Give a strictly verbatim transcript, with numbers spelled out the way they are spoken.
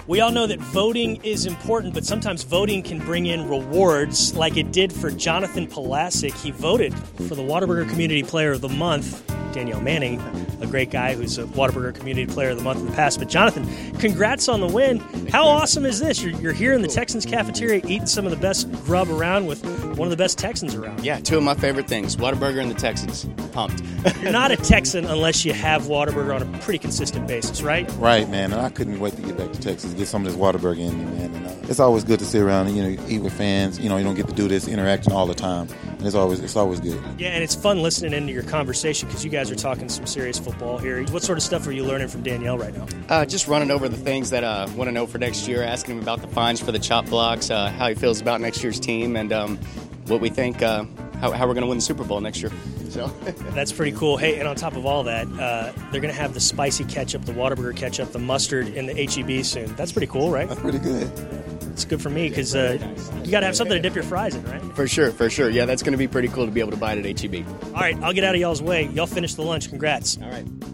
We all know that voting is important, but sometimes voting can bring in rewards like it did for Jonathan Pulasic. He voted for the Whataburger Community Player of the Month. Danielle Manning, a great guy who's a Whataburger Community Player of the Month in the past. But Jonathan, congrats on the win. How awesome is this? You're, you're here in the Texans cafeteria eating some of the best grub around with one of the best Texans around. Yeah, two of my favorite things, Whataburger and the Texans. Pumped. You're not a Texan unless you have Whataburger on a pretty consistent basis, right? Right, man. And I couldn't wait to get back to Texas, get some of this Whataburger in me, man. And, uh, it's always good to sit around and, you know, eat with fans. You know, you don't get to do this interaction all the time. And it's always, it's always good. Yeah, and it's fun listening into your conversation because you guys are talking some serious football here. What sort of stuff are you learning from Danielle right now? Uh, just running over the things that I uh, want to know for next year, asking him about the fines for the chop blocks, uh, how he feels about next year's team, and um, what we think, uh, how, how we're going to win the Super Bowl next year. So that's pretty cool. Hey, and on top of all that, uh, they're going to have the spicy ketchup, the Whataburger ketchup, the mustard, and the H E B soon. That's pretty cool, right? That's pretty good. It's good for me because uh, you got to have something to dip your fries in, right? For sure, for sure. Yeah, that's going to be pretty cool to be able to buy it at H E B. All right, I'll get out of y'all's way. Y'all finish the lunch. Congrats. All right.